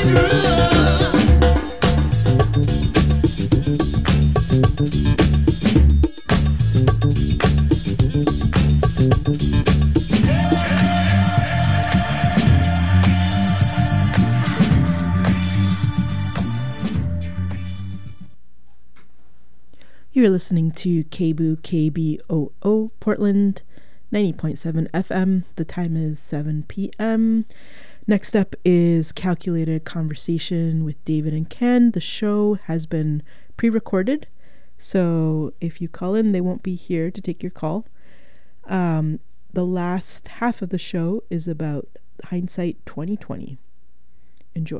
You're listening to KBOO KBOO Portland 90.7 FM. The time is 7 p.m. Next up is Calculated Conversation with David and Ken. The show has been pre-recorded, so if you call in, they won't be here to take your call. The last half of the show is about hindsight 2020. Enjoy.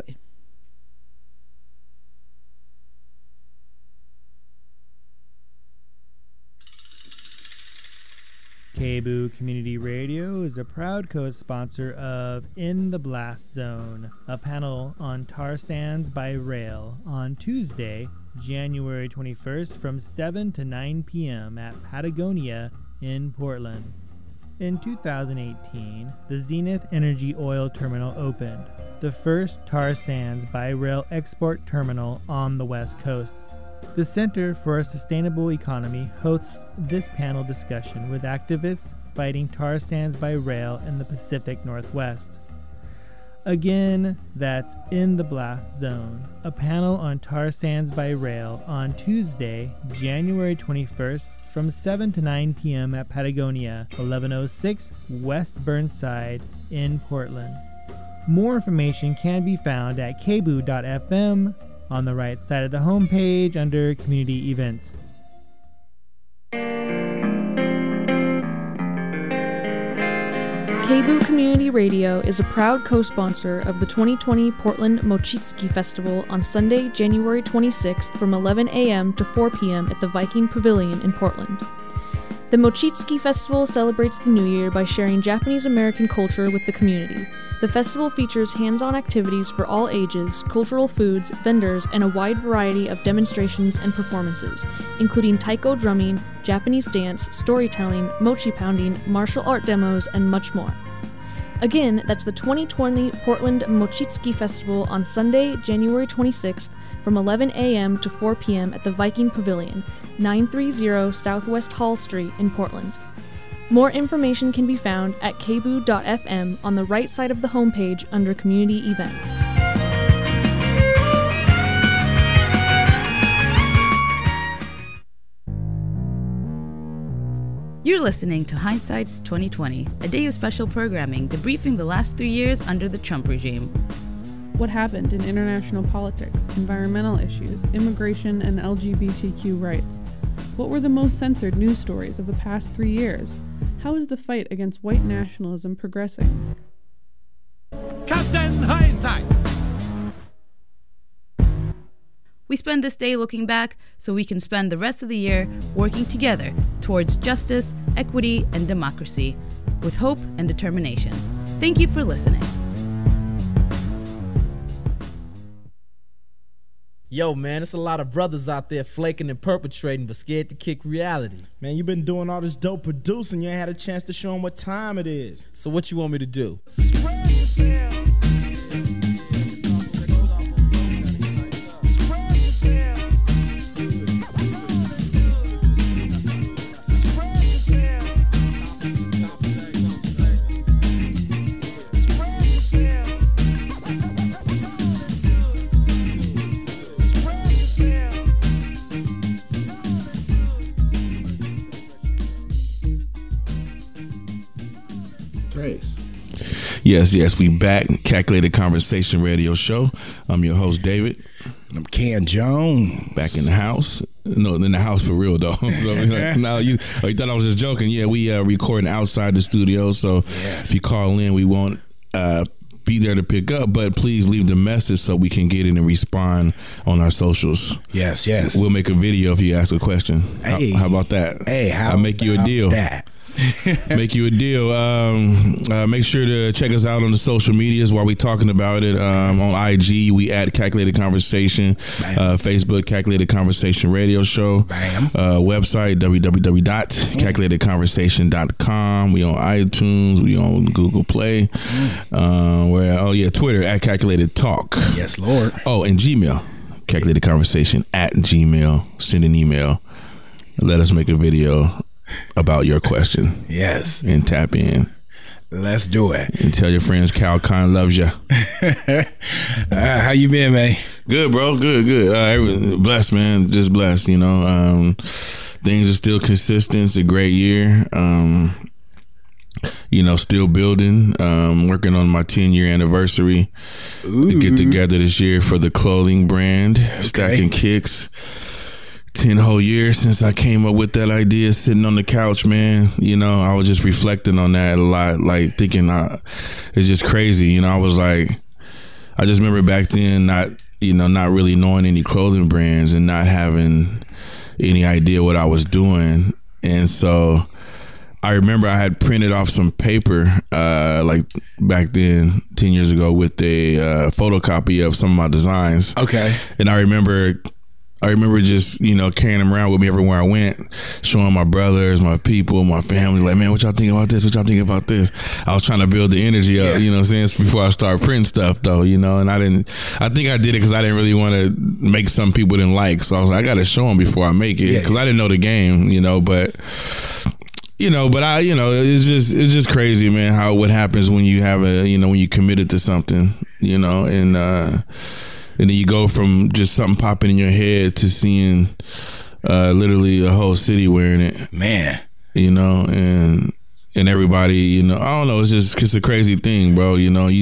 KBOO Community Radio is a proud co-sponsor of In the Blast Zone, a panel on tar sands by rail on Tuesday, January 21st from 7 to 9 p.m. at Patagonia in Portland. In 2018, the Zenith Energy Oil Terminal opened, the first tar sands by rail export terminal on the West Coast. The Center for a Sustainable Economy hosts this panel discussion with activists fighting tar sands by rail in the Pacific Northwest. Again, that's In the Blast Zone, a panel on tar sands by rail on Tuesday, January 21st from 7 to 9 p.m. at Patagonia, 1106 West Burnside in Portland. More information can be found at kboo.fm on the right side of the homepage under Community Events. KBOO Community Radio is a proud co-sponsor of the 2020 Portland Mochitsuki Festival on Sunday, January 26th from 11 a.m. to 4 p.m. at the Viking Pavilion in Portland. The Mochitsuki Festival celebrates the new year by sharing Japanese-American culture with the community. The festival features hands-on activities for all ages, cultural foods, vendors, and a wide variety of demonstrations and performances, including taiko drumming, Japanese dance, storytelling, mochi pounding, martial art demos, and much more. Again, that's the 2020 Portland Mochitsuki Festival on Sunday, January 26th from 11 a.m. to 4 p.m. at the Viking Pavilion, 930 Southwest Hall Street in Portland. More information can be found at kboo.fm on the right side of the homepage under Community Events. You're listening to Hindsight's 2020, a day of special programming debriefing the last 3 years under the Trump regime. What happened in international politics, environmental issues, immigration, and LGBTQ rights? What were the most censored news stories of the past 3 years? How is the fight against white nationalism progressing? Captain Hindsight! We spend this day looking back so we can spend the rest of the year working together towards justice, equity, and democracy with hope and determination. Thank you for listening. Yo, man, it's a lot of brothers out there flaking and perpetrating but scared to kick reality. Man, you been doing all this dope producing. You ain't had a chance to show them what time it is. So what you want me to do? Spread yourself. Yes, we back. Calculated Conversation Radio Show. I'm your host, David. I'm Ken Jones. Back in the house. No, in the house for real, though. So, now you thought I was just joking. Yeah, we recording outside the studio, so if you call in, we won't be there to pick up, but please leave the message so we can get in and respond on our socials. Yes. We'll make a video if you ask a question. Hey. How about that? Hey, I'll make you a deal. That? make you a deal. Make sure to check us out on the social medias while we talking about it. On IG, we at Calculated Conversation. Facebook, Calculated Conversation Radio Show. Website, www.calculatedconversation.com. We on iTunes. We on Google Play. Twitter at Calculated Talk. Yes, Lord. Oh, and Gmail, Calculated Conversation at Gmail. Send an email. Let us make a video about your question. Yes. And tap in. Let's do it. And tell your friends Cal Khan loves you. How you been, man? Good, bro. Good. Blessed, man. Just blessed, you know. Things are still consistent. It's a great year. You know, still building. Working on my 10-year anniversary. We get together this year for the clothing brand. Okay. Stacking Kicks. 10 whole years since I came up with that idea, sitting on the couch, man. You know, I was just reflecting on that a lot, like thinking it's just crazy. You know, I was like, I just remember back then not really knowing any clothing brands and not having any idea what I was doing. And so I remember I had printed off some paper like back then 10 years ago with a photocopy of some of my designs. Okay. And I remember just, you know, carrying them around with me everywhere I went, showing my brothers, my people, my family, like, man, what y'all think about this? What y'all think about this? I was trying to build the energy up, you know what I'm saying, before I start printing stuff, though, you know, and I think I did it because I didn't really want to make some people didn't like. So I was like, I got to show them before I make it because I didn't know the game, you know, but it's just crazy, man, what happens when you have when you committed to something, you know, and then you go from just something popping in your head to seeing literally a whole city wearing it, man. You know, and everybody, you know, I don't know. It's a crazy thing, bro. You know,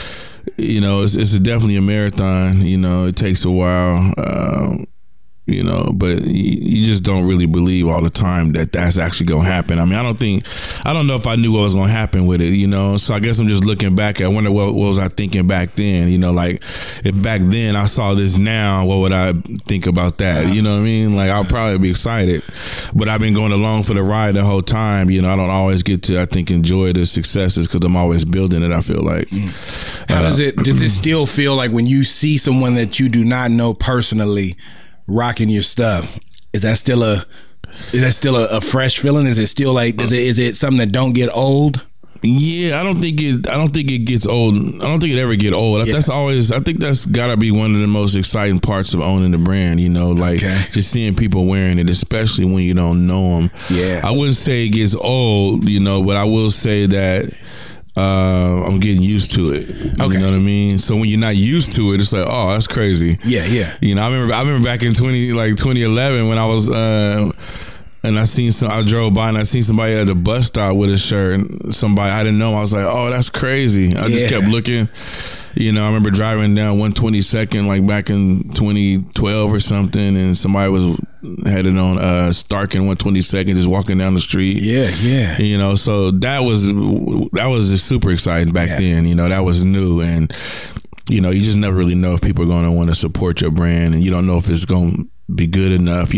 it's definitely a marathon. You know, it takes a while. You know, but you just don't really believe all the time that that's actually gonna happen. I mean, I don't know if I knew what was gonna happen with it, you know. So I guess I'm just looking back. I wonder what was I thinking back then, you know, like if back then I saw this now, what would I think about that? You know what I mean? Like I'll probably be excited, but I've been going along for the ride the whole time. You know, I don't always get to, I think, enjoy the successes because I'm always building it. I feel like. How does it still feel like when you see someone that you do not know personally rocking your stuff? Is that still a fresh feeling? Is it still like is it something that don't get old? Yeah, I don't think it gets old. I don't think it ever get old. I think that's gotta be one of the most exciting parts of owning the brand, you know, like just seeing people wearing it, especially when you don't know them. Yeah, I wouldn't say it gets old, you know, but I will say that I'm getting used to it. Okay. You know what I mean? So when you're not used to it, it's like, oh, that's crazy. Yeah, yeah. You know, I remember back in 2011 when I was and I drove by and I seen somebody at a bus stop with a shirt, and somebody I didn't know. I was like, oh, that's crazy. I just kept looking. You know, I remember driving down 122nd like back in 2012 or something, and somebody was headed on Stark and 122nd, just walking down the street. Yeah, yeah. You know, so that was just super exciting back then. You know, that was new, and you know, you just never really know if people are going to want to support your brand, and you don't know if it's going to be good enough. You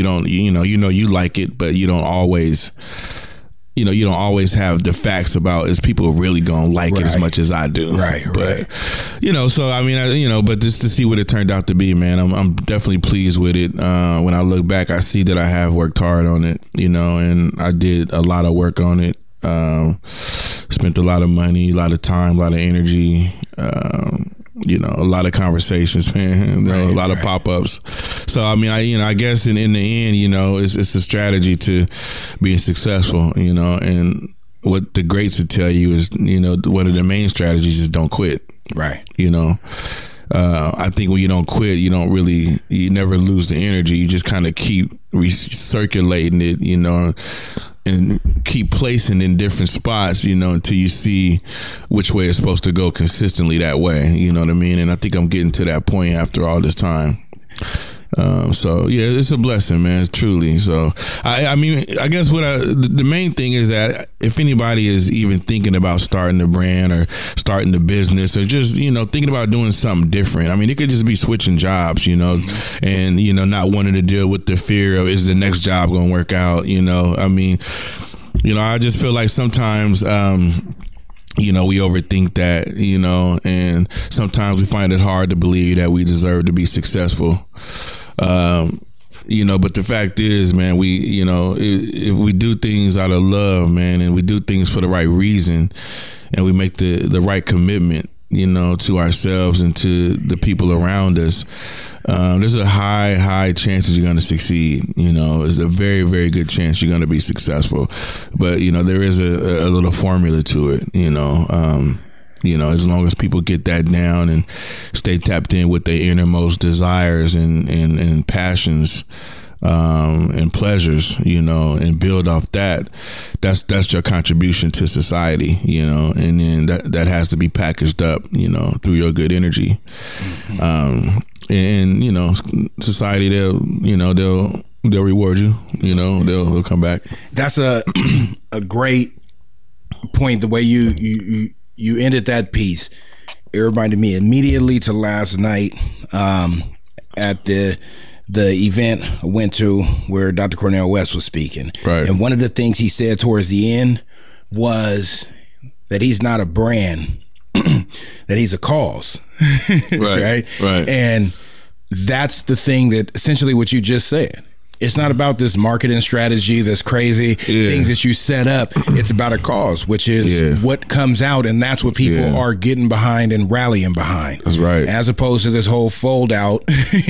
like it, but you don't always. You know, you don't always have the facts about is people really gonna like it as much as I do. But you know, so I mean, but just to see what it turned out to be, man, I'm definitely pleased with it. When I look back, I see that I have worked hard on it, you know, and I did a lot of work on it. Spent a lot of money, a lot of time, a lot of energy. You know, a lot of conversations, man. A lot of pop-ups. So I mean, I guess in the end, you know, it's a strategy to being successful. You know, and what the greats would tell you is, you know, one of the main strategies is don't quit. Right. You know, I think when you don't quit, you never lose the energy. You just kind of keep recirculating it, you know, and keep placing in different spots, you know, until you see which way it's supposed to go consistently that way. You know what I mean? And I think I'm getting to that point after all this time. So yeah, it's a blessing, man, truly. So I mean, I guess the main thing is that if anybody is even thinking about starting a brand or starting the business or just, you know, thinking about doing something different, I mean, it could just be switching jobs, you know, and, you know, not wanting to deal with the fear of is the next job going to work out, you know. I mean, I just feel like sometimes, we overthink that, and sometimes we find it hard to believe that we deserve to be successful. But the fact is, man, if we do things out of love, man, and we do things for the right reason, and we make the right commitment, to ourselves and to the people around us, there's a high chance that you're going to succeed. There's a very, very good chance you're going to be successful. But, there is a little formula to it, as long as people get that down and stay tapped in with their innermost desires and passions, and pleasures, and build off that. That's your contribution to society, and then that has to be packaged up, through your good energy. And society, they'll reward you, they'll come back. That's a great point. The way you ended that piece, it reminded me immediately to last night, at the event I went to where Dr. Cornel West was speaking. Right. And one of the things he said towards the end was that he's not a brand, that he's a cause. Right. Right. And that's the thing that essentially what you just said. It's not about this marketing strategy that's crazy, things that you set up. It's about a cause, which is what comes out, and that's what people are getting behind and rallying behind. That's right. As opposed to this whole fold out,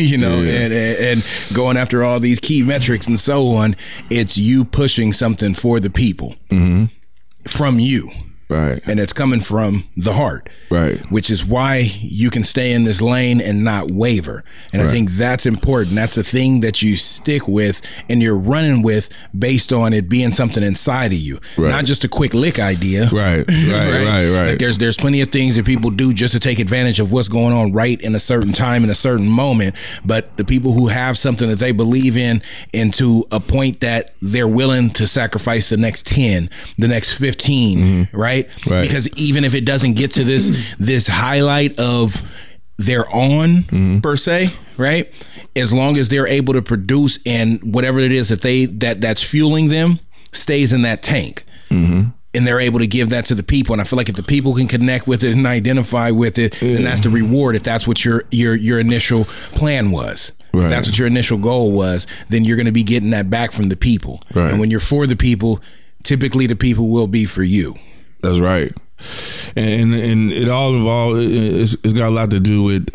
and going after all these key metrics and so on. It's you pushing something for the people from you. Right. And it's coming from the heart. Right. Which is why you can stay in this lane and not waver. And I think that's important. That's the thing that you stick with and you're running with based on it being something inside of you. Right. Not just a quick lick idea. Right. Like there's plenty of things that people do just to take advantage of what's going on right in a certain time, in a certain moment. But the people who have something that they believe in, and to a point that they're willing to sacrifice the next 10, the next 15, right? Because even if it doesn't get to this highlight of their own per se, right? As long as they're able to produce and whatever it is that's fueling them stays in that tank. And they're able to give that to the people. And I feel like if the people can connect with it and identify with it, then that's the reward. If that's what your initial plan was. If that's what your initial goal was, then you're going to be getting that back from the people. And when you're for the people, typically the people will be for you. That's right. And it all involved, it's got a lot to do with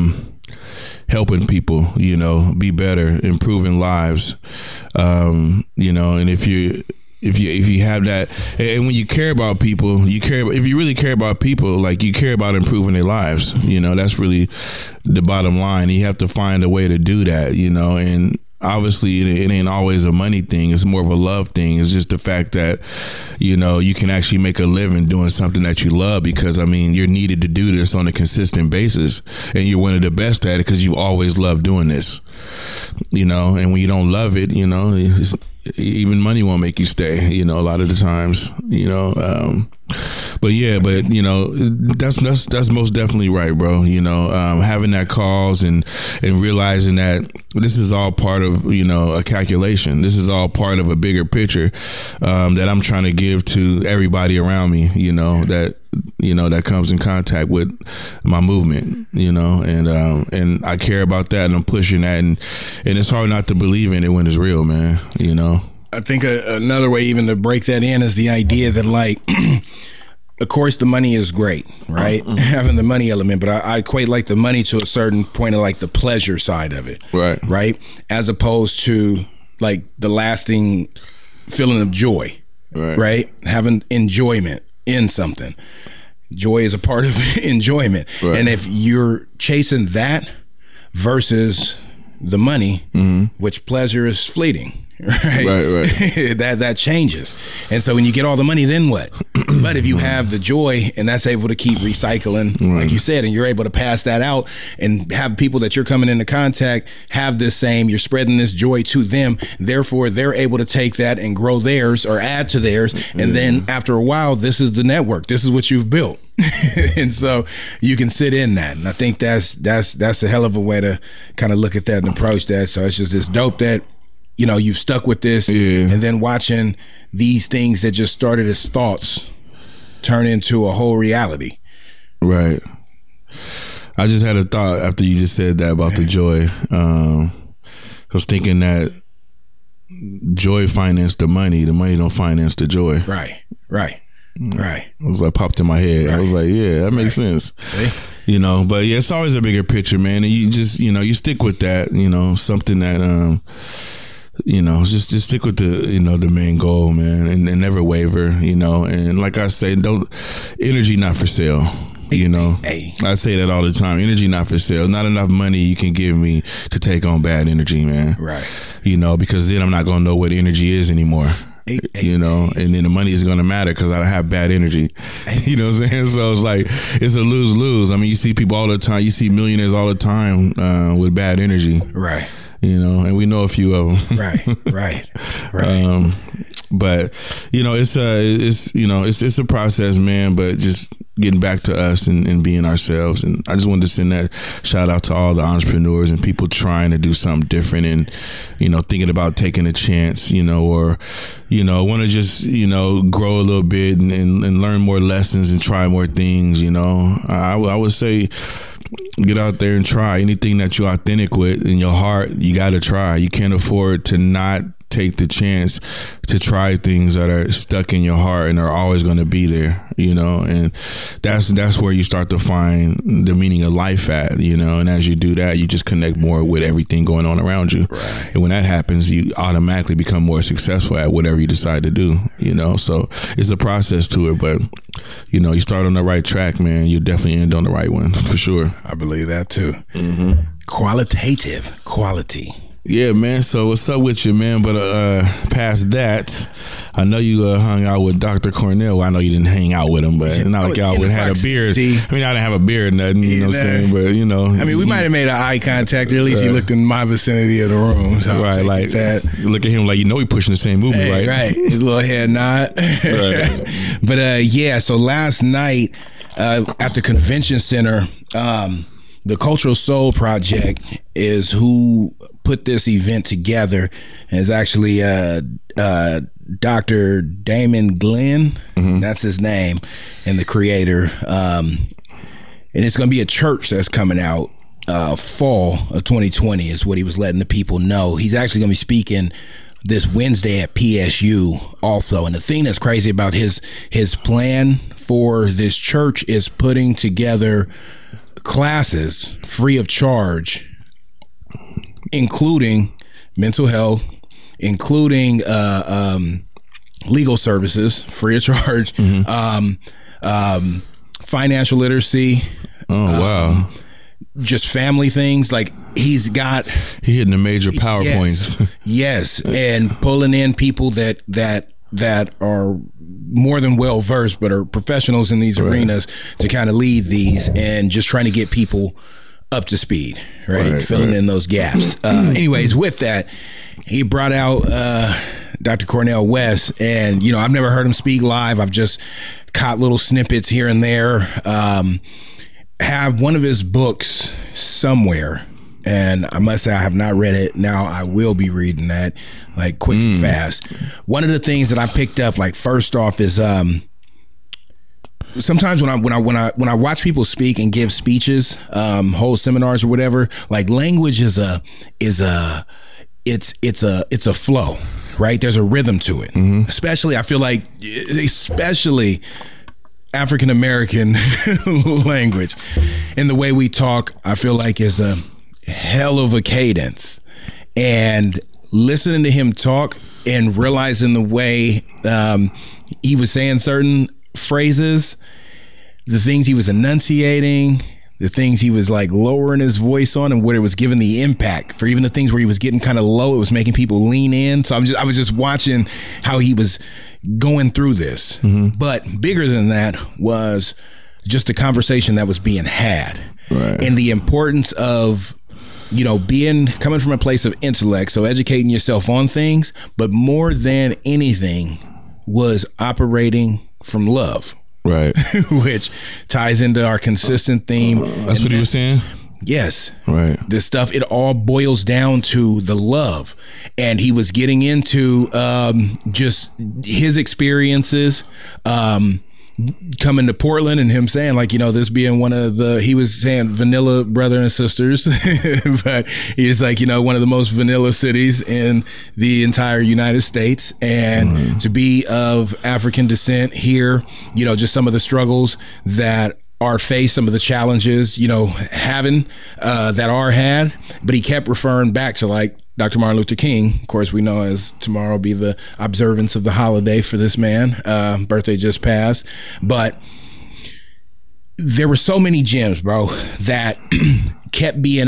helping people, be better, improving lives, and if you have that, and when you care about people, if you really care about people, like you care about improving their lives, that's really the bottom line. You have to find a way to do that, and obviously it ain't always a money thing. It's more of a love thing. It's just the fact that, you can actually make a living doing something that you love, because you're needed to do this on a consistent basis, and you're one of the best at it because you always love doing this, and when you don't love it, even money won't make you stay, a lot of the times, that's most definitely right, bro. Having that cause and realizing that this is all part of, a calculation. This is all part of a bigger picture, that I'm trying to give to everybody around me, that comes in contact with my movement, and I care about that, and I'm pushing that, and it's hard not to believe in it when it's real, man, I think another way even to break that in is the idea that, like, of course the money is great, right? Having the money element, but I equate like the money to a certain point of like the pleasure side of it, right? As opposed to like the lasting feeling of joy, right? Having enjoyment in something. Joy is a part of enjoyment. And if you're chasing that versus the money, which pleasure is fleeting, right. that changes. And so when you get all the money, then what? But if you have the joy, and that's able to keep recycling, like you said, and you're able to pass that out and have people that you're coming into contact have this same, you're spreading this joy to them, therefore they're able to take that and grow theirs or add to theirs, and then after a while, this is the network, this is what you've built. And so you can sit in that, and I think that's a hell of a way to kind of look at that and approach that. So it's dope that you know, you've stuck with this, and then watching these things that just started as thoughts turn into a whole reality. Right. I just had a thought after you just said that about the joy. I was thinking that joy financed the money don't finance the joy. Right. It was like popped in my head. I was like, yeah, that makes sense. See? You know, but yeah, it's always a bigger picture, man. And you just, you know, you stick with that, you know, something that, you know, just stick with the, you know, the main goal, man, and never waver, you know. And like I say, energy not for sale. You know, I say that all the time. Energy not for sale. Not enough money you can give me to take on bad energy, man. Right. You know, because then I'm not gonna know what energy is anymore. You know, and then the money is gonna matter because I have bad energy. You know what I'm saying? So it's like it's a lose-lose. I mean, you see people all the time. You see millionaires all the time with bad energy. Right. You know, and we know a few of them. Right. But you know, it's a process, man. But just getting back to us and being ourselves. And I just wanted to send that shout out to all the entrepreneurs and people trying to do something different and, you know, thinking about taking a chance, you know, or, you know, want to just, you know, grow a little bit and learn more lessons and try more things. You know, I would say, get out there and try anything that you're authentic with in your heart. You got to try. You can't afford to not take the chance to try things that are stuck in your heart and are always going to be there, you know. And that's where you start to find the meaning of life at, you know. And as you do that, you just connect more with everything going on around you. Right. And when that happens, you automatically become more successful at whatever you decide to do, you know. So it's a process to it, but you know, you start on the right track, man, you definitely end on the right one for sure. I believe that too. Quality. Yeah, man. So what's up with you, man? But past that, I know you hung out with Dr. Cornell. Well, I know you didn't hang out with him, but not like y'all would have a beard. I mean, I didn't have a beard, nothing. You know what I'm saying? But you know, I mean, we might have made an eye contact, or at least he looked in my vicinity of the room. So right, like that. Look at him, like you know, he pushing the same movie, right? Right. His little head nod. Right. But yeah. So last night at the convention center, the Cultural Soul Project is who put this event together. And it's actually Dr. Damon Glenn, that's his name, and the creator. And it's going to be a church that's coming out fall of 2020 is what he was letting the people know. He's actually going to be speaking this Wednesday at PSU also. And the thing that's crazy about his plan for this church is putting together classes free of charge, including mental health, including legal services free of charge, financial literacy. Oh wow. Just family things. Like he hitting the major PowerPoints. Yes. And pulling in people that are more than well versed, but are professionals in these arenas to kind of lead these and just trying to get people up to speed, right? Filling in those gaps. Anyways, with that, he brought out Dr. Cornel West, and you know, I've never heard him speak live. I've just caught little snippets here and there. Have one of his books somewhere, and I must say I have not read it. Now I will be reading that like quick and fast. One of the things that I picked up, like first off, is sometimes when I watch people speak and give speeches, whole seminars or whatever, like language is a flow, right? There's a rhythm to it. Especially, I feel like, especially African American language, and the way we talk, I feel like is a hell of a cadence. And listening to him talk and realizing the way he was saying certain phrases, the things he was enunciating, the things he was like lowering his voice on, and what it was giving the impact for, even the things where he was getting kind of low, it was making people lean in. So I was just watching how he was going through this. But bigger than that was just the conversation that was being had, and the importance of, you know, coming from a place of intellect, so educating yourself on things, but more than anything was operating from love. Right. Which ties into our consistent theme. That's what he was saying? Yes. Right. This stuff, it all boils down to the love. And he was getting into just his experiences coming to Portland, and him saying, like, you know, this being one of the, he was saying vanilla brother and sisters, but he's like, you know, one of the most vanilla cities in the entire United States. And to be of African descent here, you know, just some of the struggles that are faced, some of the challenges, you know, having that are had, but he kept referring back to, like, Dr. Martin Luther King. Of course, we know as tomorrow will be the observance of the holiday for this man. Birthday just passed. But there were so many gems, bro, that kept being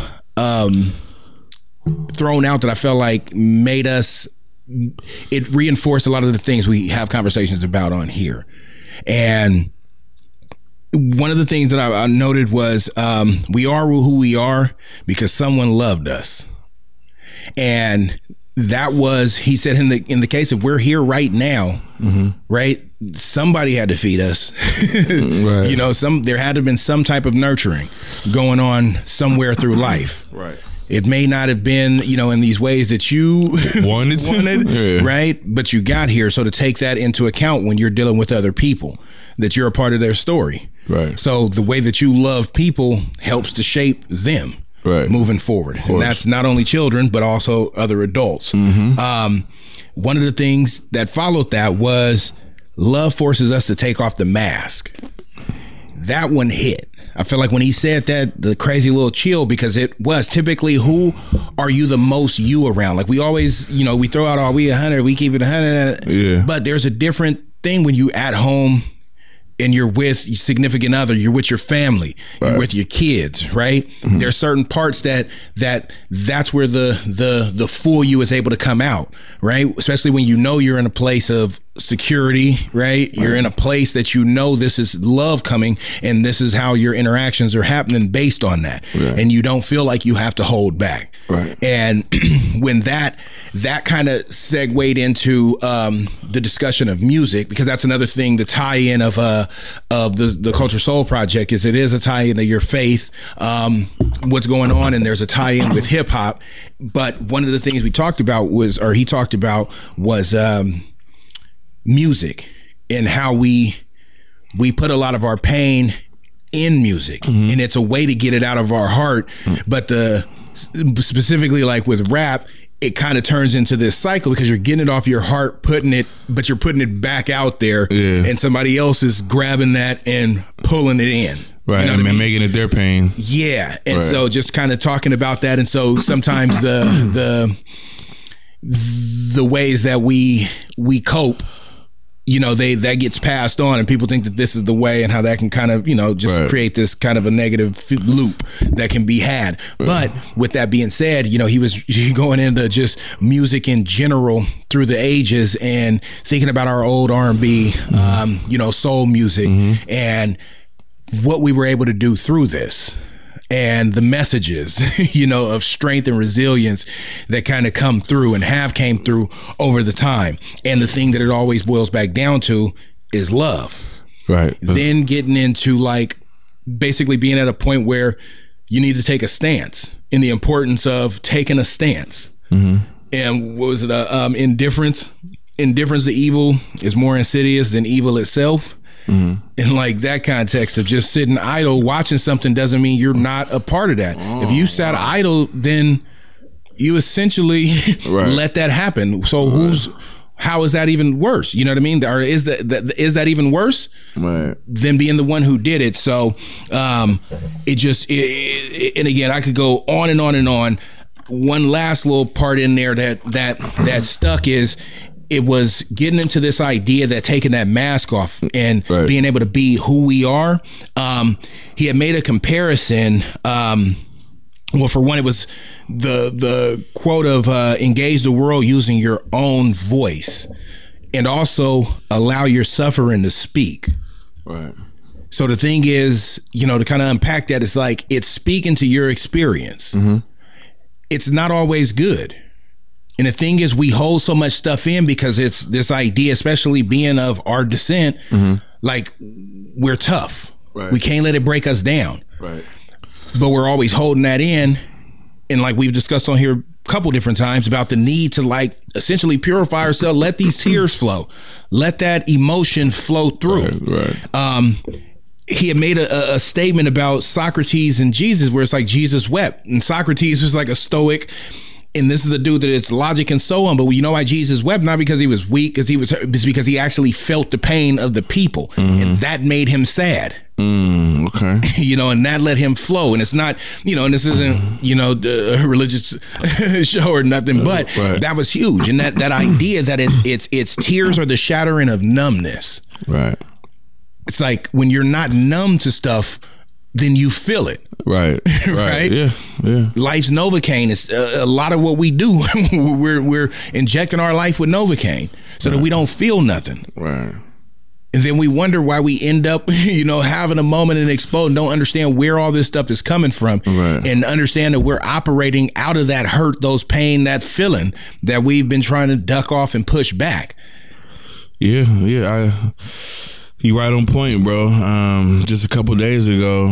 thrown out that I felt like made us, it reinforced a lot of the things we have conversations about on here. And one of the things that I noted was we are who we are because someone loved us. And that was, he said, in the case of we're here right now, right? Somebody had to feed us. Right. You know, there had to have been some type of nurturing going on somewhere through life. Right. It may not have been, you know, in these ways that you wanted, yeah. Right? But you got here. So to take that into account when you're dealing with other people, that you're a part of their story. Right. So the way that you love people helps to shape them. Right. Moving forward. And that's not only children, but also other adults. One of the things that followed that was love forces us to take off the mask. That one hit. I feel like when he said that, the crazy little chill, because it was typically, who are you the most you around? Like we always, you know, we throw out, are we 100? We keep it 100. Yeah. But there's a different thing when you at home and you're with your significant other, you're with your family, you're with your kids, right? There's certain parts that's where the full you is able to come out, right? Especially when you know you're in a place of security, right? You're in a place that you know this is love coming, and this is how your interactions are happening based on that. And you don't feel like you have to hold back. Right. And when that kind of segued into the discussion of music, because that's another thing, the tie-in of the Culture Soul Project is, it is a tie-in to your faith, what's going on, and there's a tie-in with hip hop. But one of the things he talked about was music, and how we put a lot of our pain in music, and it's a way to get it out of our heart. But specifically like with rap, it kind of turns into this cycle because you're getting it off your heart, but you're putting it back out there, and somebody else is grabbing that and pulling it in. Right. You know, and making it their pain. Yeah. And so just kind of talking about that. And so sometimes the ways that we cope, you know, that gets passed on, and people think that this is the way, and how that can kind of, you know, just create this kind of a negative loop that can be had. But with that being said, you know, he was going into just music in general through the ages and thinking about our old R&B, you know, soul music, and what we were able to do through this. And the messages, you know, of strength and resilience that kind of come through and have came through over the time. And the thing that it always boils back down to is love. Right. Then getting into like basically being at a point where you need to take a stance, in the importance of taking a stance. And what was it? Indifference. Indifference to evil is more insidious than evil itself. In like that context of just sitting idle watching something doesn't mean you're not a part of that. If you sat idle, then you essentially let that happen. So how is that even worse? You know what I mean? Or is that even worse than being the one who did it? So and again, I could go on and on and on. One last little part in there that stuck is, it was getting into this idea that taking that mask off and being able to be who we are. He had made a comparison. Well, for one, it was the quote of engage the world using your own voice, and also allow your suffering to speak. Right. So the thing is, you know, to kind of unpack that, it's like, it's speaking to your experience. It's not always good. And the thing is, we hold so much stuff in because it's this idea, especially being of our descent, like we're tough. We can't let it break us down. but we're always holding that in. And like we've discussed on here a couple different times about the need to like essentially purify ourselves, let these tears flow, let that emotion flow through. Right. He had made a statement about Socrates and Jesus where it's like Jesus wept, and Socrates was like a stoic, and this is a dude that it's logic and so on. But you know why Jesus wept? Not because he was weak, it's because he actually felt the pain of the people, and that made him sad. Okay. You know, and that let him flow. And it's not, you know, and this isn't, you know, a religious show or nothing, but that was huge. And that idea that it's tears are the shattering of numbness. Right. It's like when you're not numb to stuff, then you feel it. Right. Right. Yeah. Life's Novocaine is a lot of what we do. we're injecting our life with Novocaine so that we don't feel nothing. Right. And then we wonder why we end up, you know, having a moment and explode and don't understand where all this stuff is coming from, and understand that we're operating out of that hurt, those pain, that feeling that we've been trying to duck off and push back. Yeah. You right on point, bro. Just a couple days ago,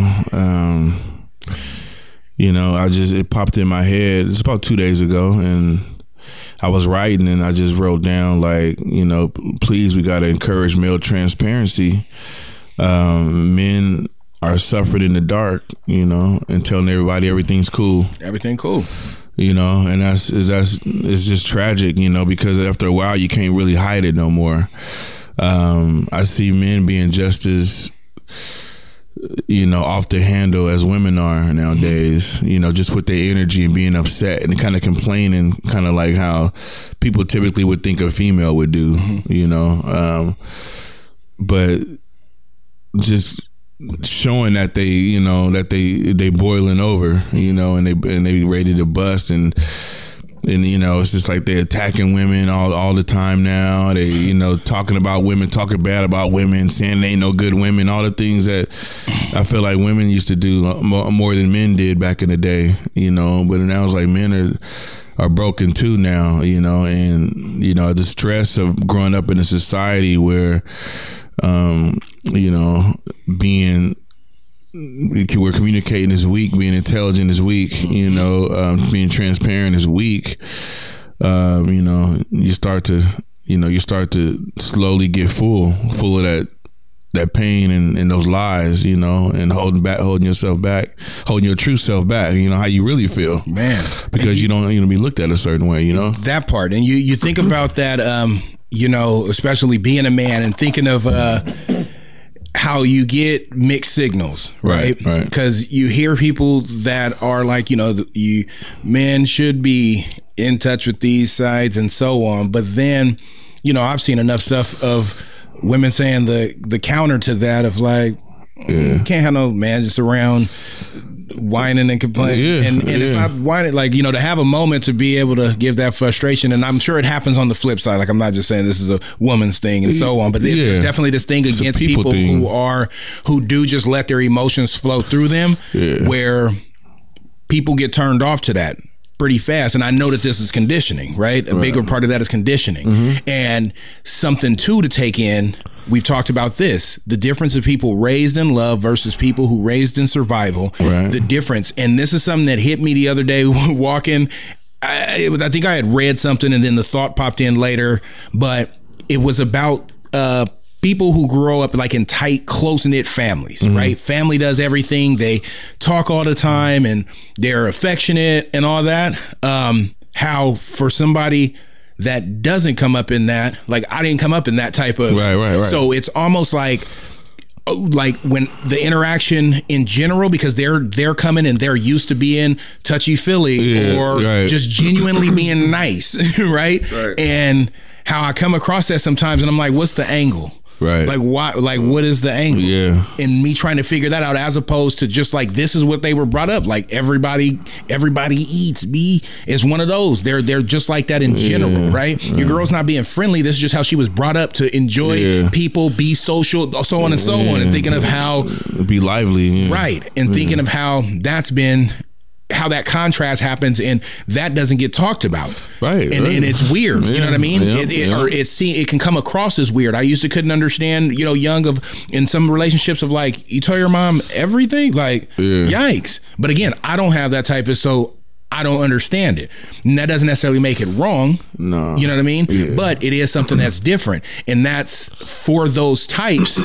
you know, it popped in my head. It's about 2 days ago, and I was writing and I just wrote down, like, you know, please, we got to encourage male transparency. Men are suffering in the dark, you know, and telling everybody everything's cool. Everything cool. You know, and it's just tragic, you know, because after a while you can't really hide it no more. I see men being just as, you know, off the handle as women are nowadays, you know, just with their energy and being upset and kind of complaining, kind of like how people typically would think a female would do, you know, but just showing that they, you know, that they boiling over, you know, and they ready to bust, and you know, it's just like they're attacking women all the time now. They, you know, talking about women, talking bad about women, saying they ain't no good women, all the things that I feel like women used to do more than men did back in the day, you know. But now it's like men are broken too now, you know, and, you know, the stress of growing up in a society where, you know, we're communicating is weak, being intelligent is weak, you know, being transparent is weak. You know, you start to slowly get full of that pain and those lies, you know, and holding yourself back, holding your true self back, you know, how you really feel, man, because you don't, you know, be looked at a certain way, you know, that part. And you think about that, you know, especially being a man and thinking of, how you get mixed signals, right? Because you hear people that are like, you know, men should be in touch with these sides and so on. But then, you know, I've seen enough stuff of women saying the counter to that of like, can't have no man just around whining and complaining, and it's not whining, like, you know, to have a moment to be able to give that frustration. And I'm sure it happens on the flip side. Like, I'm not just saying this is a woman's thing and so on, but there's definitely this thing against people who do just let their emotions flow through them, where people get turned off to that pretty fast. And I know that this is conditioning, right? A bigger part of that is conditioning. And something too to take in, we've talked about this, the difference of people raised in love versus people who raised in survival, the difference. And this is something that hit me the other day walking. I think I had read something and then the thought popped in later, but it was about people who grow up like in tight, close-knit families, right? Family does everything. They talk all the time and they're affectionate and all that. How for somebody that doesn't come up in that, like I didn't come up in that type of, right. So it's almost like when the interaction in general, because they're coming and they're used to being touchy-feely or just genuinely being nice, right? And how I come across that sometimes and I'm like, what's the angle? Right. Like why? Like what is the angle? Yeah. And me trying to figure that out, as opposed to just like this is what they were brought up. Like everybody eats. Me is one of those. They're just like that in general, right? Your girl's not being friendly. This is just how she was brought up to enjoy people, be social, so on and so on. And thinking of how be lively, right? And thinking of how that's been how that contrast happens, and that doesn't get talked about, right? And it's weird, you know what I mean? Yeah, Or it can come across as weird. I used to couldn't understand, in some relationships of like, you tell your mom everything, like, yikes. But again, I don't have that type of, so I don't understand it. And that doesn't necessarily make it wrong. No, you know what I mean? Yeah. But it is something that's different, and that's for those types.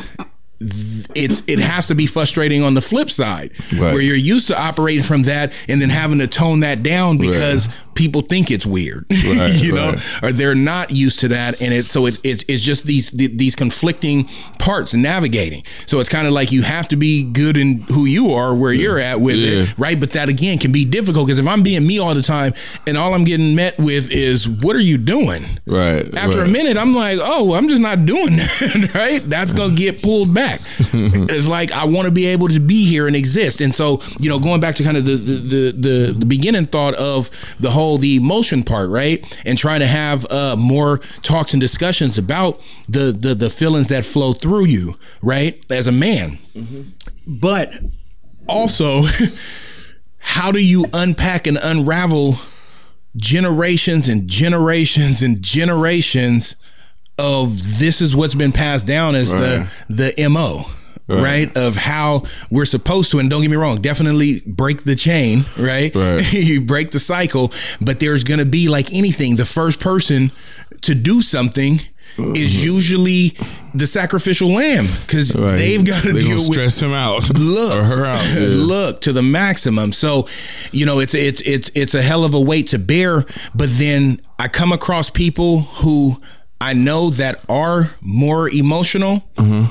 It has to be frustrating on the flip side, where you're used to operating from that and then having to tone that down because people think it's weird, or they're not used to that, and it's just these conflicting parts navigating. So it's kind of like you have to be good in who you are, where you're at with it, right? But that again can be difficult, because if I'm being me all the time and all I'm getting met with is, what are you doing? Right. After a minute, I'm like, oh, I'm just not doing that, right? That's gonna get pulled back. It's like, I want to be able to be here and exist. And so, going back to kind of the beginning thought of the emotion part, right? And trying to have more talks and discussions about the feelings that flow through you, right? As a man. Mm-hmm. But also, how do you unpack and unravel generations and generations and generations of this is what's been passed down as the MO, right? Of how we're supposed to, and don't get me wrong, definitely break the chain, right? You break the cycle, but there's going to be, like anything, the first person to do something is usually the sacrificial lamb, because they've got to deal with, stress him out, look or her out, look to the maximum. So it's a hell of a weight to bear. But then I come across people who I know that are more emotional.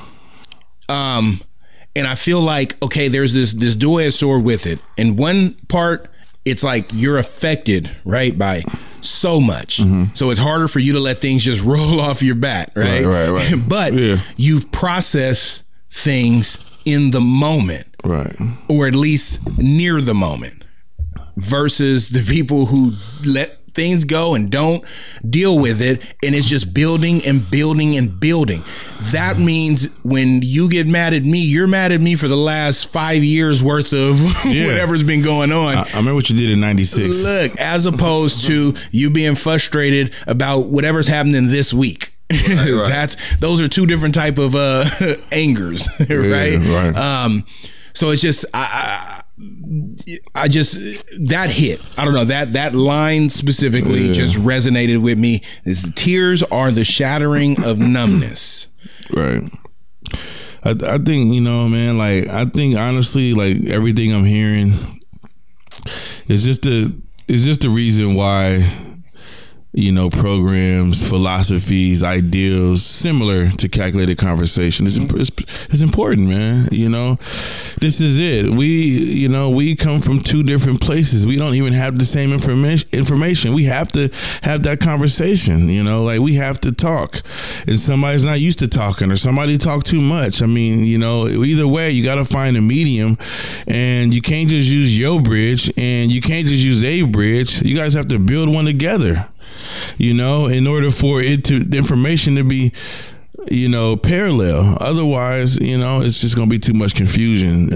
And I feel like, okay, there's this dual-edged sword with it. In one part, it's like you're affected, right, by so much. So it's harder for you to let things just roll off your back, right? Right. But you've processed things in the moment, right, or at least near the moment, versus the people who let things go and don't deal with it, and it's just building and building and building. That means when you get mad at me, you're mad at me for the last 5 years worth of whatever's been going on. I remember what you did in 96. Look, as opposed to you being frustrated about whatever's happening this week. Those are two different type of angers, right? So it's just I just, that hit. I don't know, that line specifically just resonated with me. Is tears are the shattering of numbness. Right. I think, man, like, I think honestly, like, everything I'm hearing is just the reason why, programs, philosophies, ideals similar to Calculated Conversation. It's important, man. This is it. We come from two different places. We don't even have the same information. We have to have that conversation, like, we have to talk, and somebody's not used to talking, or somebody talk too much. I mean, either way, you got to find a medium, and you can't just use your bridge, and you can't just use a bridge. You guys have to build one together. In order for the information to be, parallel. Otherwise, it's just going to be too much confusion.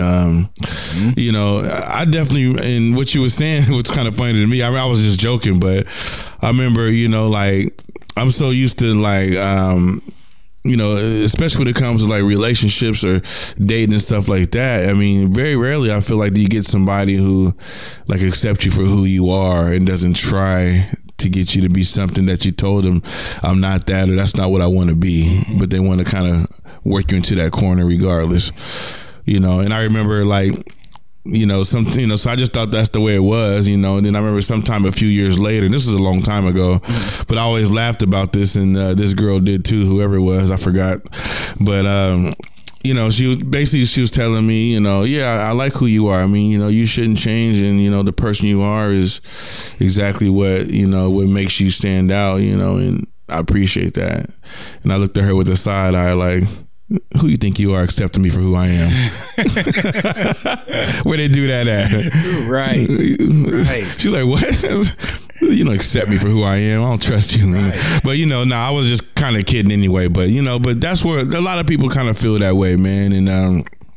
I definitely, and what you were saying was kind of funny to me. I mean, I was just joking, but I remember, like, I'm so used to, like, especially when it comes to, like, relationships or dating and stuff like that. I mean, very rarely I feel like you get somebody who, like, accepts you for who you are and doesn't try to get you to be something that you told them, I'm not that, or that's not what I want to be. But they want to kind of work you into that corner regardless. And I remember, like, so I just thought that's the way it was, and then I remember sometime a few years later, and this was a long time ago, but I always laughed about this, and this girl did too, whoever it was, I forgot. But, she was telling me, I like who you are. I mean, you shouldn't change, and, the person you are is exactly what, what makes you stand out, and I appreciate that. And I looked at her with a side eye, like, who you think you are, accepting me for who I am? Where they do that at? Right. She's like, what? You don't accept me for who I am. I don't trust you. Right. But, I was just kind of kidding anyway. But, but that's where a lot of people kind of feel that way, man. And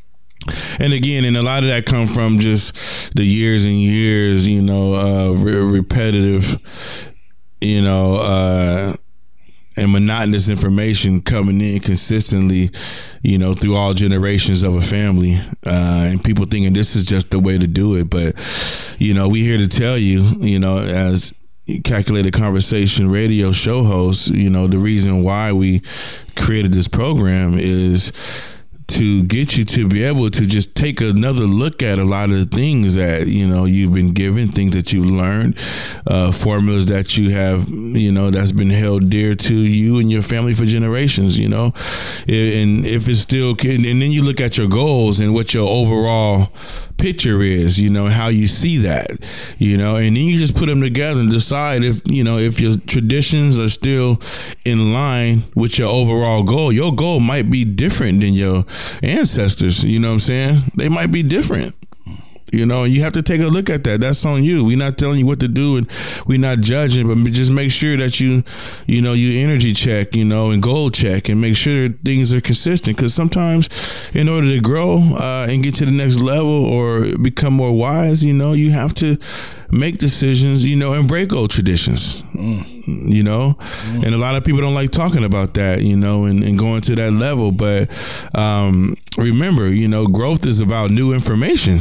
And again, and a lot of that come from just the years and years, you know, repetitive, you know, and monotonous information coming in consistently, you know, through all generations of a family, and people thinking this is just the way to do it. But, you know, we here to tell you, you know, as Calculated Conversation radio show hosts, you know, the reason why we created this program is to get you to be able to just take another look at a lot of the things that, you know, you've been given, things that you've learned, formulas that you have, you know, that's been held dear to you and your family for generations, you know. And if it's still, and then you look at your goals and what your overall picture is, you know, and how you see that, you know, and then you just put them together and decide if, you know, if your traditions are still in line with your overall goal. Your goal might be different than your ancestors, you know what I'm saying? They might be different. You know, you have to take a look at that. That's on you. We're not telling you what to do, and we're not judging, but just make sure that you know, you energy check, you know, and goal check, and make sure things are consistent. Because sometimes in order to grow and get to the next level or become more wise, you know, you have to make decisions, you know, and break old traditions, you know, and a lot of people don't like talking about that, you know, and going to that level. But remember, you know, growth is about new information.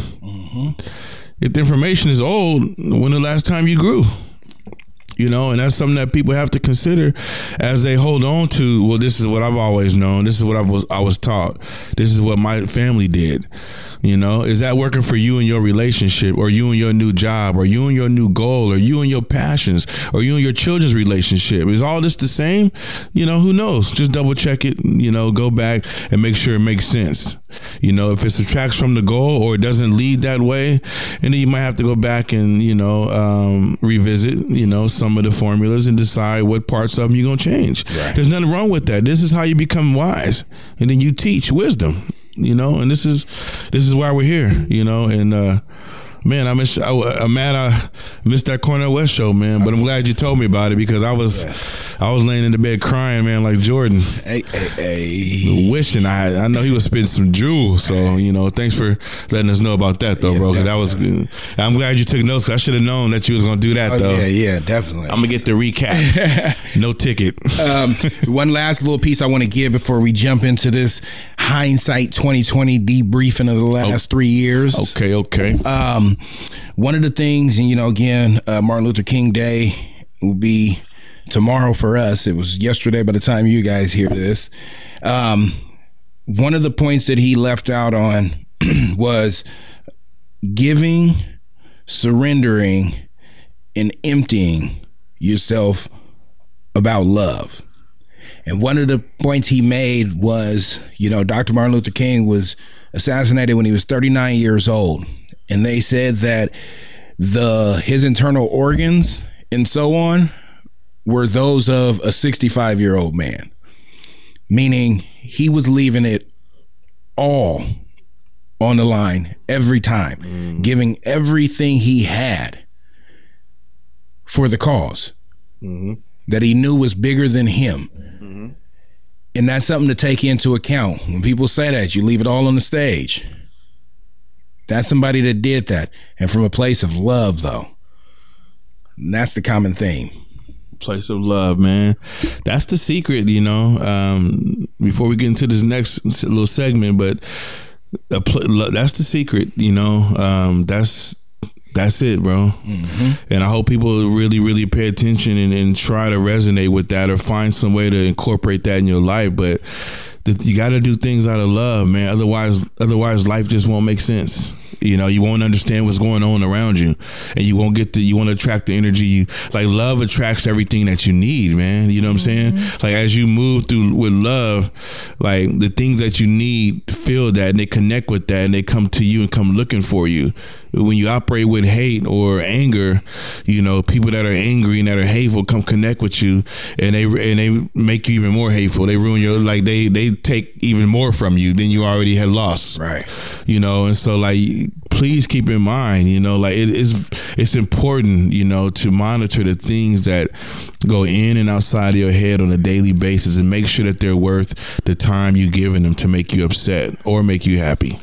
If the information is old, when the last time you grew? You know, and that's something that people have to consider as they hold on to, well, this is what I've always known. This is what I was taught. This is what my family did. You know, is that working for you and your relationship, or you and your new job, or you and your new goal, or you and your passions, or you and your children's relationship? Is all this the same? You know, who knows? Just double check it, you know, go back and make sure it makes sense. You know, if it subtracts from the goal or it doesn't lead that way, and then you might have to go back and, you know, revisit, you know, some of the formulas and decide what parts of them you're going to change. Right. There's nothing wrong with that. This is how you become wise. And then you teach wisdom, you know, and this is why we're here, you know, and, man, I'm mad I missed that Cornell West show, man. But I'm glad you told me about it, because I was laying in the bed crying, man, like Jordan. Wishing I know he was spitting some jewels. So, you know, thanks for letting us know about that, though, bro. Because that was good. I'm glad you took notes. I should have known that you was gonna do that, though. Yeah, definitely. I'm gonna get the recap. No ticket. One last little piece I want to give before we jump into this hindsight 2020 debriefing of the last 3 years. Okay. One of the things, and you know, again, Martin Luther King Day will be tomorrow for us. It was yesterday by the time you guys hear this. One of the points that he left out on was giving, surrendering, and emptying yourself about love. And one of the points he made was, you know, Dr. Martin Luther King was assassinated when he was 39 years old. And they said that his internal organs and so on were those of a 65-year-old man, meaning he was leaving it all on the line every time, giving everything he had for the cause that he knew was bigger than him. And that's something to take into account. When people say that, you leave it all on the stage. That's somebody that did that. And from a place of love, though. And that's the common theme. Place of love, man. That's the secret, you know. Before we get into this next little segment, but that's the secret, you know. That's it, bro. And I hope people really, really pay attention and try to resonate with that, or find some way to incorporate that in your life. But you got to do things out of love, man. Otherwise life just won't make sense. You know, you won't understand what's going on around you, and you won't attract the energy. Like, love attracts everything that you need, man. You know what I'm saying? Like, as you move through with love, like, the things that you need feel that, and they connect with that, and they come to you and come looking for you. When you operate with hate or anger, you know, people that are angry and that are hateful come connect with you, and they make you even more hateful. They ruin your, like, they take even more from you than you already had lost. Right. You know, and so, like, please keep in mind, you know, like, it's important, you know, to monitor the things that go in and outside of your head on a daily basis, and make sure that they're worth the time you're giving them to make you upset or make you happy.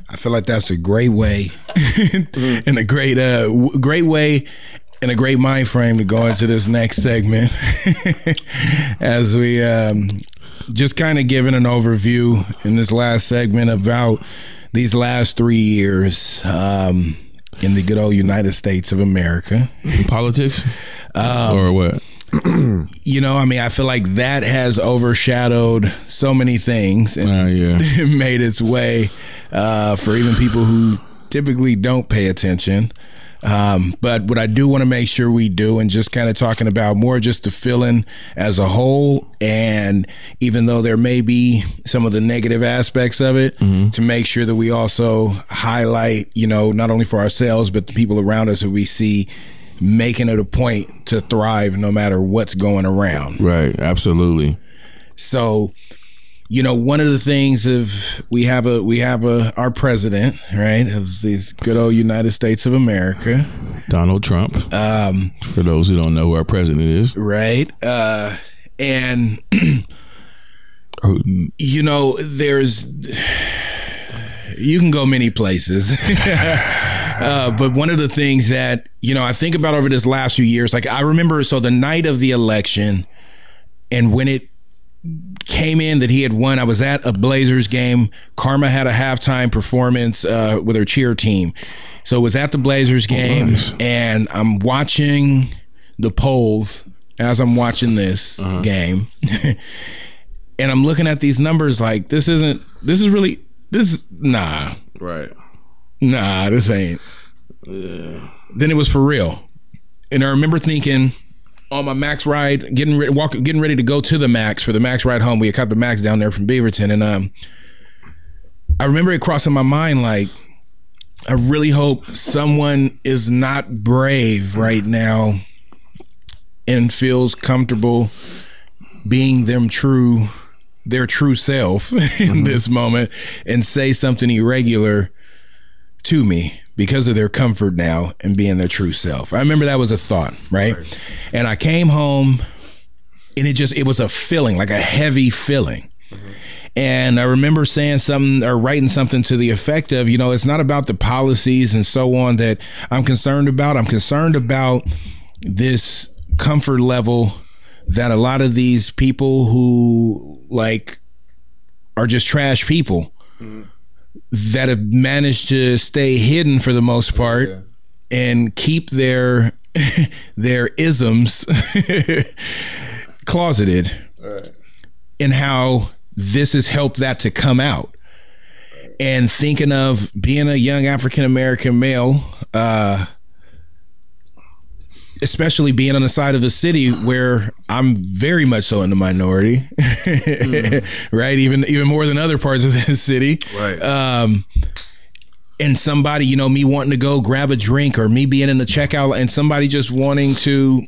I feel like that's a great way and a great way and a great mind frame to go into this next segment as we just kind of giving an overview in this last segment about these last 3 years in the good old United States of America. Politics? Or what? You know, I mean, I feel like that has overshadowed so many things and made its way for even people who typically don't pay attention. But what I do want to make sure we do, and just kind of talking about more just the feeling as a whole, and even though there may be some of the negative aspects of it, to make sure that we also highlight, you know, not only for ourselves, but the people around us that we see making it a point to thrive no matter what's going around. Right. Absolutely. So, you know, one of the things of we have our president, right, of this good old United States of America, Donald Trump. For those who don't know who our president is, right? And you know, you can go many places. But one of the things that, you know, I think about over this last few years, like I remember, so the night of the election and when it came in that he had won, I was at a Blazers game. Karma had a halftime performance with her cheer team. So it was at the Blazers game, and I'm watching the polls as I'm watching this game. And I'm looking at these numbers like, this ain't. Nah, this ain't. Yeah. Then it was for real. And I remember thinking on my Max ride, getting ready to go to the Max for the Max ride home. We had caught the Max down there from Beaverton. And I remember it crossing my mind like, I really hope someone is not brave right now and feels comfortable being their true self in this moment and say something irregular to me because of their comfort now and being their true self. I remember that was a thought, right? And I came home and it was a feeling, like a heavy feeling. And I remember saying something or writing something to the effect of, you know, it's not about the policies and so on that I'm concerned about. I'm concerned about this comfort level that a lot of these people who like are just trash people that have managed to stay hidden for the most part and keep their isms closeted, and how this has helped that to come out. And thinking of being a young African-American male, especially being on the side of the city where I'm very much so in the minority, right? Even more than other parts of this city. Right. And somebody, you know, me wanting to go grab a drink, or me being in the checkout and somebody just wanting to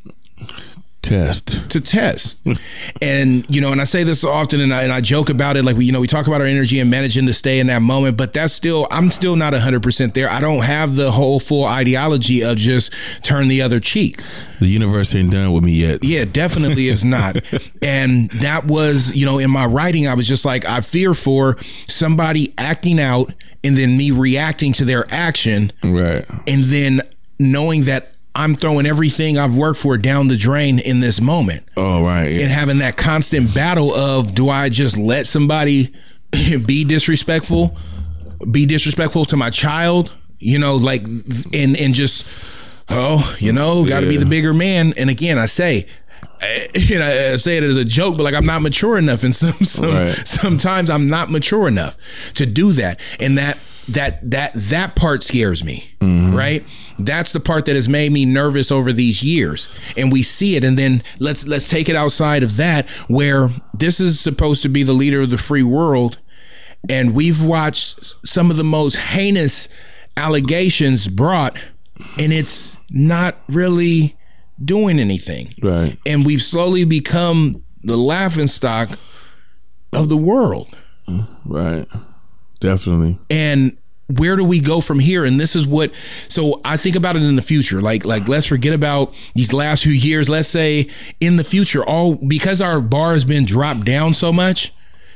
test. And, you know, and I say this often, and I joke about it, like we talk about our energy and managing to stay in that moment, but I'm still not 100% there. I don't have the whole full ideology of just turn the other cheek. The universe ain't done with me yet. Yeah, definitely is not. And that was, you know, in my writing, I was just like, I fear for somebody acting out and then me reacting to their action. Right. And then knowing that I'm throwing everything I've worked for down the drain in this moment. Oh, right. Yeah. And having that constant battle of, do I just let somebody be disrespectful to my child, you know, like, and just, got to be the bigger man. And again, I say it as a joke, but like, I'm not mature enough. And sometimes I'm not mature enough to do that. And that part scares me, right? That's the part that has made me nervous over these years. And we see it. And then let's take it outside of that, where this is supposed to be the leader of the free world. And we've watched some of the most heinous allegations brought, and it's not really doing anything. Right. And we've slowly become the laughingstock of the world. Right. Definitely. And where do we go from here? And this is so I think about it in the future. Like let's forget about these last few years. Let's say in the future, because our bar has been dropped down so much,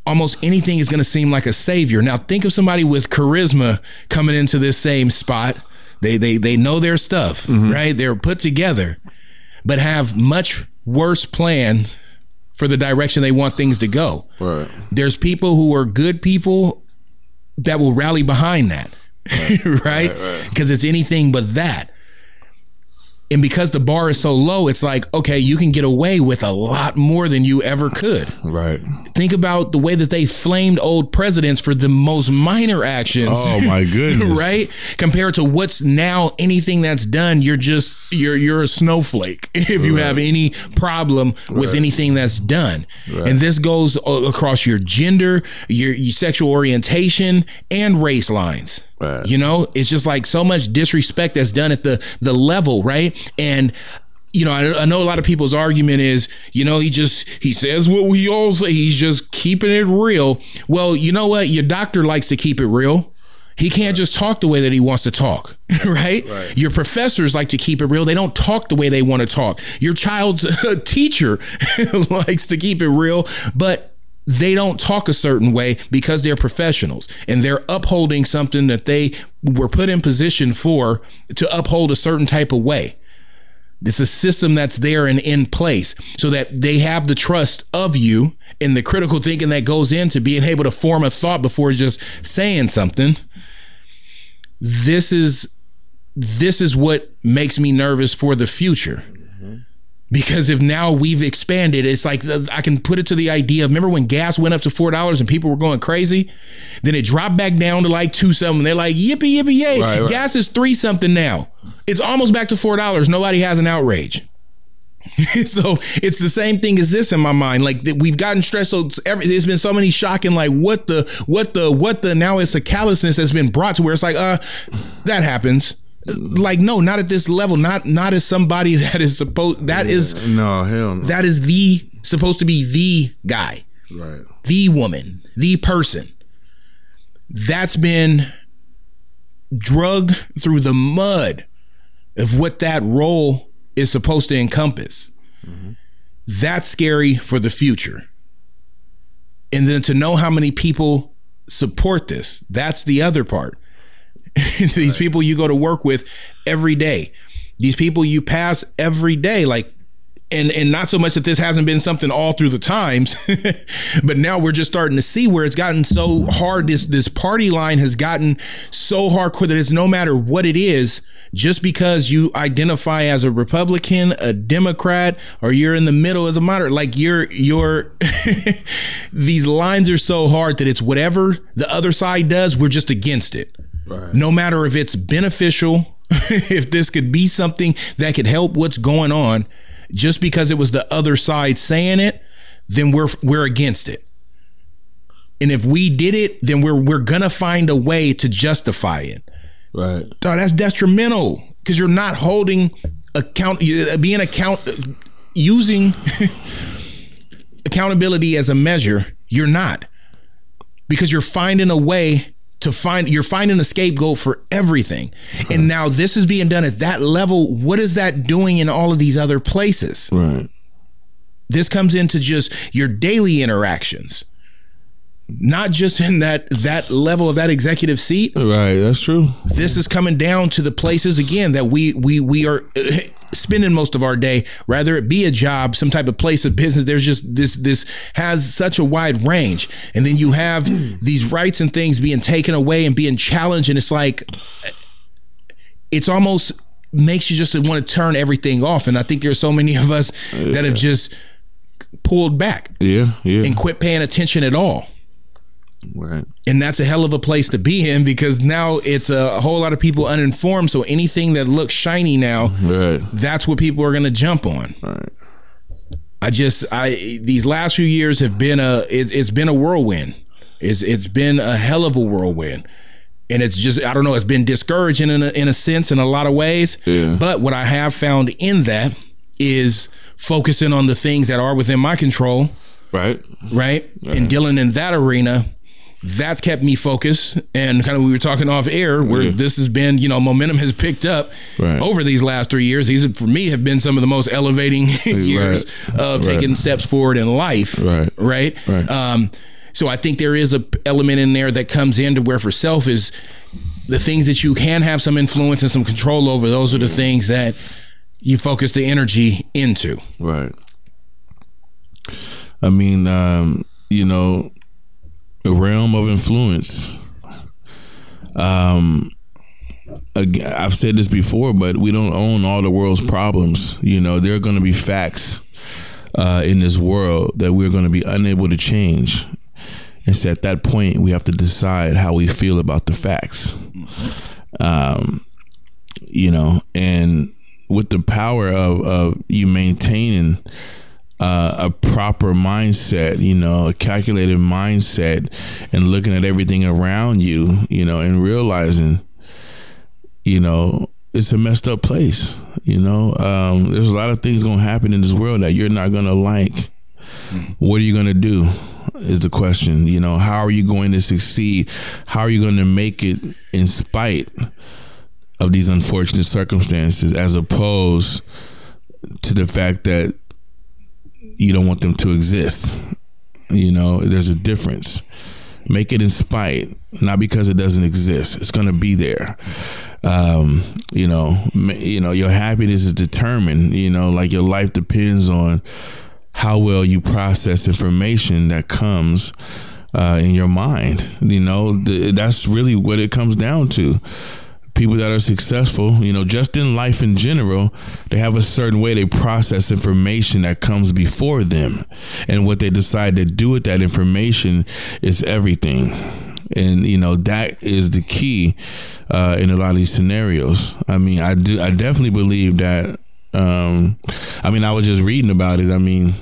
almost anything is going to seem like a savior. Now think of somebody with charisma coming into this same spot. They know their stuff, right? They're put together, but have much worse plan for the direction they want things to go. Right. There's people who are good people that will rally behind that, right? Because it's anything but that. And because the bar is so low, it's like, okay, you can get away with a lot more than you ever could. Right. Think about the way that they flamed old presidents for the most minor actions. Oh my goodness. Right? Compared to what's now anything that's done, you're a snowflake if you have any problem with anything that's done. Right. And this goes across your gender, your sexual orientation, and race lines. Right. You know, it's just like so much disrespect that's done at the level, right? And you know, I know a lot of people's argument is, you know, he says what we all say. He's just keeping it real. Well, you know what? Your doctor likes to keep it real. He can't just talk the way that he wants to talk, right? Your professors like to keep it real. They don't talk the way they want to talk. Your child's teacher likes to keep it real, but they don't talk a certain way because they're professionals and they're upholding something that they were put in position for to uphold a certain type of way. It's a system that's there and in place so that they have the trust of you and the critical thinking that goes into being able to form a thought before just saying something. This is what makes me nervous for the future. Because if now we've expanded, it's like I can put it to the idea of, remember when gas went up to $4 and people were going crazy? Then it dropped back down to like $2 something. They're like, yippee, yippee, yay. Right. Gas is $3 something now. It's almost back to $4. Nobody has an outrage. So it's the same thing as this in my mind. Like we've gotten stressed. So there's been so many shocking, like what the, now it's a callousness that's been brought to where it's like, that happens. Like, no, not at this level, not as somebody that is supposed, that is, no, hell no. That is supposed to be the guy, right? The woman, the person that's been drugged through the mud of what that role is supposed to encompass. That's scary for the future. And then to know how many people support this, that's the other part. These people you go to work with every day, these people you pass every day, like, and not so much that this hasn't been something all through the times, but now we're just starting to see where it's gotten so hard. This party line has gotten so hardcore that it's no matter what it is, just because you identify as a Republican, a Democrat, or you're in the middle as a moderate, like you're these lines are so hard that it's whatever the other side does, we're just against it. Right. No matter if it's beneficial, if this could be something that could help what's going on, just because it was the other side saying it, then we're against it. And if we did it, then we're gonna find a way to justify it. Right. Dog, that's detrimental because you're not holding using accountability as a measure. You're not, because you're finding a way you're finding a scapegoat for everything. And now this is being done at that level. What is that doing in all of these other places? Right. This comes into just your daily interactions, not just in that level of that executive seat. Right. That's true. This is coming down to the places again that we are spending most of our day, rather it be a job, some type of place of business. There's just this has such a wide range. And then you have these rights and things being taken away and being challenged. And it's like, it's almost makes you just want to turn everything off. And I think there's so many of us that have just pulled back and quit paying attention at all. Right. And that's a hell of a place to be in, because now it's a whole lot of people uninformed. So anything that looks shiny now, that's what people are going to jump on. Right. These last few years have been it's been a whirlwind. It's been a hell of a whirlwind. And it's just, I don't know, it's been discouraging in a sense in a lot of ways. Yeah. But what I have found in that is focusing on the things that are within my control. Right. And dealing in that arena. That's kept me focused, and kind of we were talking off air where this has been, momentum has picked up over these last 3 years. These, for me, have been some of the most elevating years of taking steps forward in life. Right. So I think there is a element in there that comes into where for self is the things that you can have some influence and some control over. Those are the things that you focus the energy into. Right. I mean, you know, a realm of influence. Again, I've said this before, but we don't own all the world's problems. You know, there are going to be facts in this world that we're going to be unable to change. And so at that point, we have to decide how we feel about the facts. You know, and with the power of you maintaining a proper mindset, you know, a calculated mindset, and looking at everything around you, you know, and realizing, you know, it's a messed up place. You know, there's a lot of things going to happen in this world that you're not going to like. What are you going to do is the question. You know, how are you going to succeed? How are you going to make it in spite of these unfortunate circumstances, as opposed to the fact that you don't want them to exist? You know, there's a difference. Make it in spite, not because it doesn't exist. It's going to be there. You know, your happiness is determined, you know, like your life depends on how well you process information that comes in your mind. You know, that's really what it comes down to. People that are successful, you know, just in life in general, they have a certain way they process information that comes before them. And what they decide to do with that information is everything. And, you know, that is the key in a lot of these scenarios. I mean, I definitely believe that. I mean, I was just reading about it. I mean,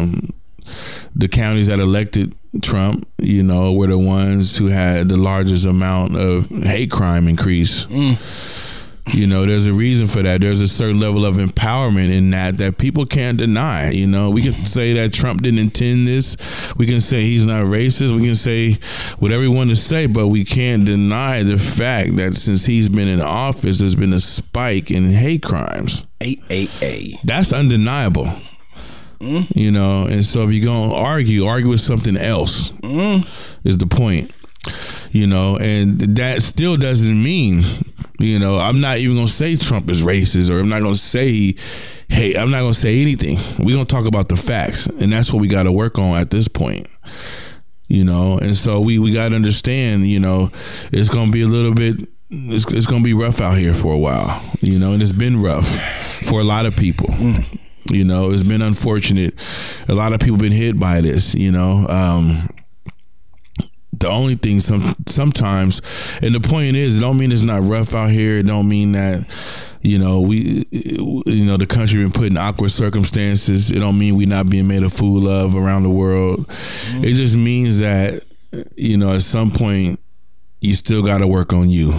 the counties that elected Trump, you know, were the ones who had the largest amount of hate crime increase. You know, there's a reason for that. There's a certain level of empowerment in that people can't deny. You know, we can say that Trump didn't intend this. We can say he's not racist. We can say whatever we want to say, but we can't deny the fact that since he's been in office, there's been a spike in hate crimes. That's undeniable. You know, and so if you're going to argue with something else is the point. You know, and that still doesn't mean, you know, I'm not even going to say Trump is racist, or I'm not going to say, hey, I'm not going to say anything. We're going to talk about the facts, and that's what we got to work on at this point. You know, and so we got to understand, you know, it's going to be a little bit, it's going to be rough out here for a while, you know, and it's been rough for a lot of people. You know, it's been unfortunate. A lot of people been hit by this, you know. The only thing sometimes, and the point is, it don't mean it's not rough out here. It don't mean that, you know, the country been put in awkward circumstances. It don't mean we not being made a fool of around the world. It just means that, you know, at some point you still got to work on you.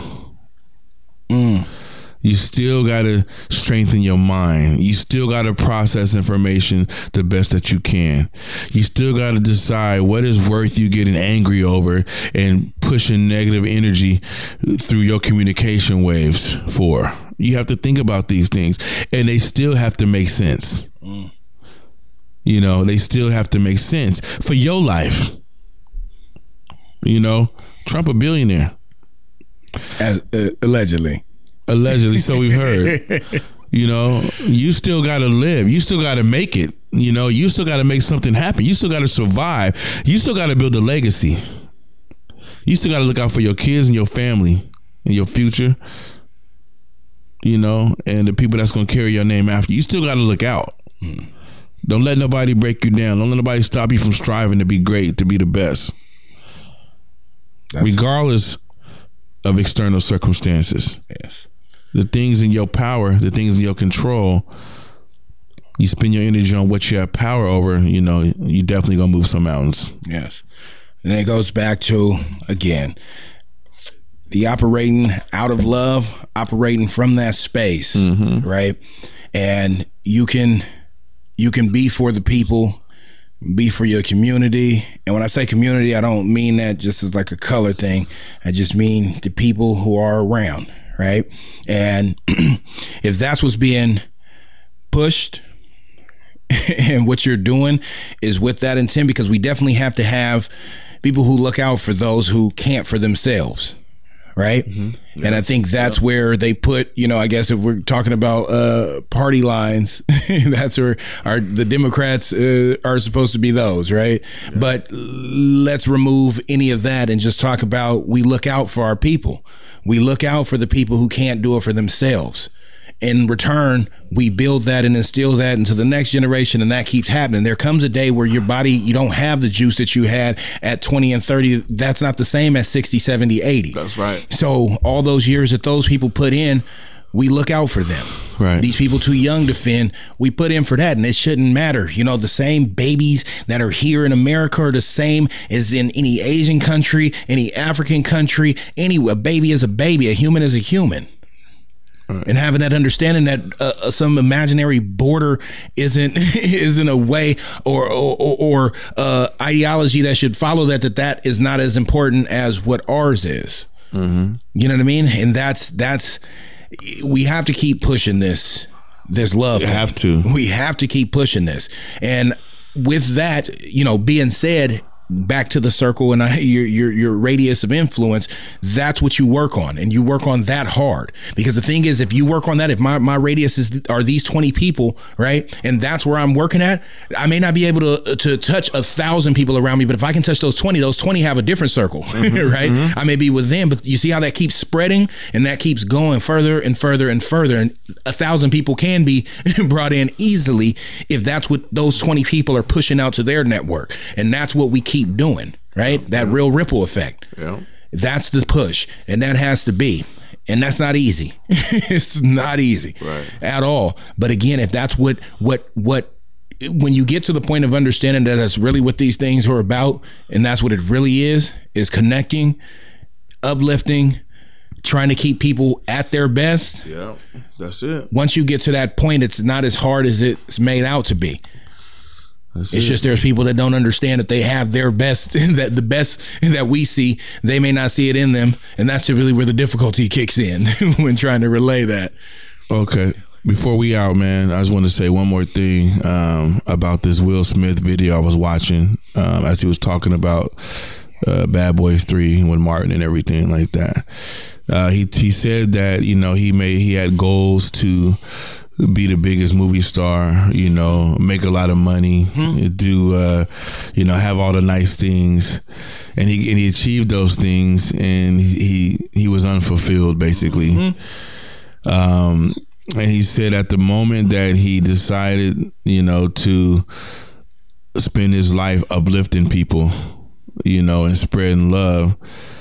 You still got to strengthen your mind. You still got to process information the best that you can. You still got to decide what is worth you getting angry over and pushing negative energy through your communication waves for. You have to think about these things, and they still have to make sense. You know, they still have to make sense for your life. You know, Trump a billionaire. Allegedly, so we've heard. You know, you still got to live. You still got to make it. You know, you still got to make something happen. You still got to survive. You still got to build a legacy. You still got to look out for your kids and your family and your future. You know, and the people that's going to carry your name after you. You still got to look out. Don't let nobody break you down. Don't let nobody stop you from striving to be great, to be the best. Regardless of external circumstances. Yes. The things in your power, the things in your control, you spend your energy on what you have power over, you know, you definitely gonna move some mountains. Yes. And it goes back to, again, the operating out of love, operating from that space, right? And you can be for the people, be for your community. And when I say community, I don't mean that just as like a color thing. I just mean the people who are around, right? And if that's what's being pushed and what you're doing is with that intent, because we definitely have to have people who look out for those who can't for themselves. Right. Yeah. And I think that's where they put, I guess if we're talking about party lines, that's where the Democrats are supposed to be those. Right. Yeah. But let's remove any of that and just talk about we look out for our people. We look out for the people who can't do it for themselves. In return, we build that and instill that into the next generation, and that keeps happening. There comes a day where your body, you don't have the juice that you had at 20 and 30. That's not the same as 60, 70, 80. That's right. So all those years that those people put in, we look out for them. Right. These people too young to fend, we put in for that, and it shouldn't matter. The same babies that are here in America are the same as in any Asian country, any African country. A baby is a baby. A human is a human. And having that understanding that some imaginary border isn't a way or ideology that should follow that is not as important as what ours is. Mm-hmm. You know what I mean? And that's we have to keep pushing this love. We have to keep pushing this. And with that, being said, back to the circle and your radius of influence, that's what you work on, and you work on that hard, because the thing is, if you work on that, if my radius are these 20 people, right, and that's where I'm working at, I may not be able to touch 1,000 people around me, but if I can touch those 20 have a different circle. Mm-hmm, right? Mm-hmm. I may be with them, but you see how that keeps spreading, and that keeps going further and further and further, and 1,000 people can be brought in easily if that's what those 20 people are pushing out to their network, and that's what we keep doing, right? That real ripple effect. Yeah. That's the push, and that has to be, and that's not easy. It's not easy at all. But again, if that's what when you get to the point of understanding that that's really what these things are about, and that's what it really is connecting, uplifting, trying to keep people at their best. Yeah, that's it. Once you get to that point, it's not as hard as it's made out to be. It's just there's people that don't understand that they have their best, that the best that we see, they may not see it in them. And that's really where the difficulty kicks in when trying to relay that. Okay. Before we out, man, I just want to say one more thing about this Will Smith video I was watching as he was talking about Bad Boys 3 with Martin and everything like that. He said that, he had goals to be the biggest movie star, make a lot of money, do, have all the nice things, and he achieved those things, and he was unfulfilled basically. And he said at the moment that he decided, to spend his life uplifting people, and spreading love,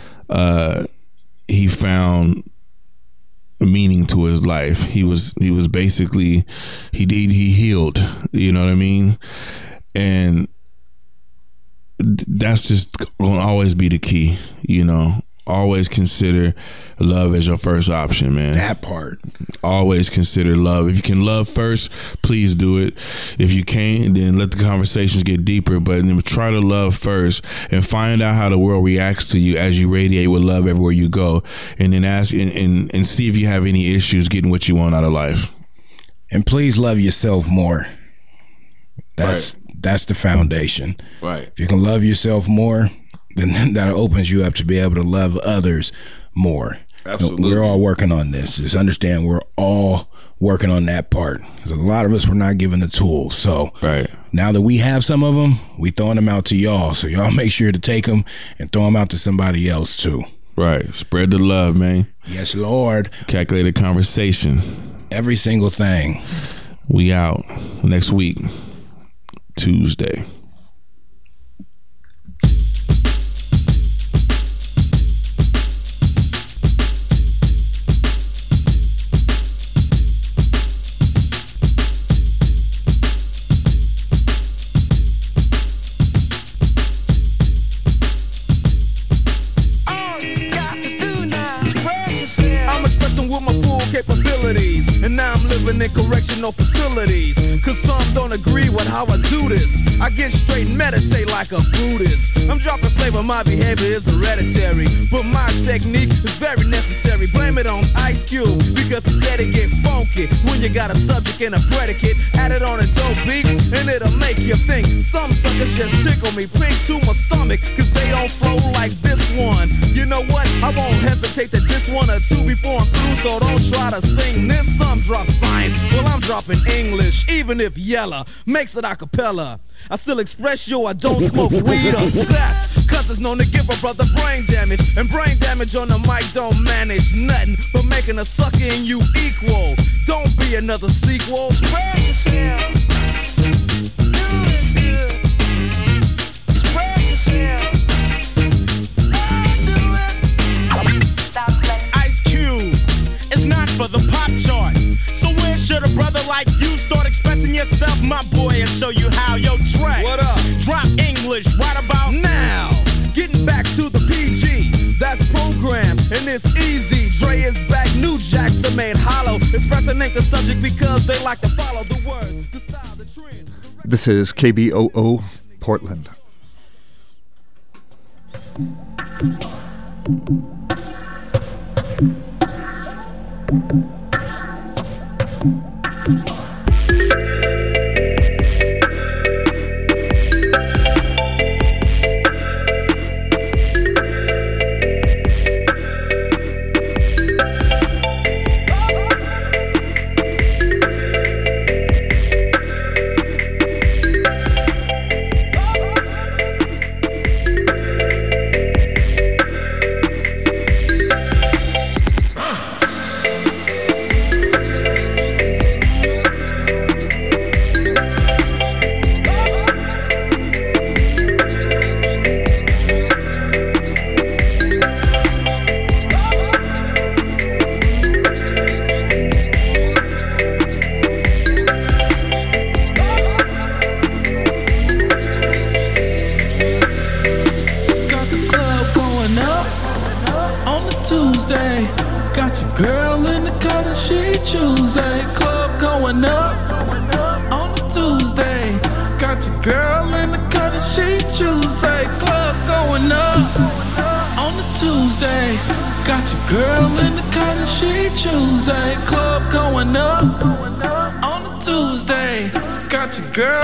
he found meaning to his life. He was basically he healed, you know what I mean? And that's just gonna always be the key, always consider love as your first option, man. That part. Always consider love. If you can love first, please do it. If you can't, then let the conversations get deeper, but try to love first and find out how the world reacts to you as you radiate with love everywhere you go, and then ask and see if you have any issues getting what you want out of life. And please love yourself more. That's the foundation. Right. If you can love yourself more, then that opens you up to be able to love others more. Absolutely. We're all working on this. Just understand we're all working on that part. Because a lot of us were not given the tools. So now that we have some of them, we throwing them out to y'all. So y'all make sure to take them and throw them out to somebody else too. Right. Spread the love, man. Yes, Lord. Calculated conversation. Every single thing. We out next week, Tuesday. And now I'm living living in correctional facilities. Cause some don't agree with how I do this. I get straight and meditate like a Buddhist. I'm dropping flavor, my behavior is hereditary, but my technique is very necessary. Blame it on Ice Cube, because he said it get funky when you got a subject and a predicate. Add it on a dope beat, and it'll make you think. Some suckers just tickle me pink to my stomach, cause they don't flow like this one. You know what? I won't hesitate to diss one or two before I'm through, so don't try to sing this. Some drop science, well I'm dropping English, even if Yella makes it a cappella. I still express yo, I don't smoke weed or sex, cause it's known to give a brother brain damage, and brain damage on the mic don't manage nothing but making a sucker in you equal. Don't be another sequel. Spread yourself. Do it good. Spread yourself. Ice Cube, it's not for the pop chart. So where should a brother like you start expressing yourself, my boy, and show you how? Yo, Trey, what up? Drop English right about now. Getting back to the PG, that's program, and it's easy. Dre is back, New Jacks are made hollow. Expressing ain't the subject because they like to follow the words, the style, the trend. This is KBOO Portland. Girl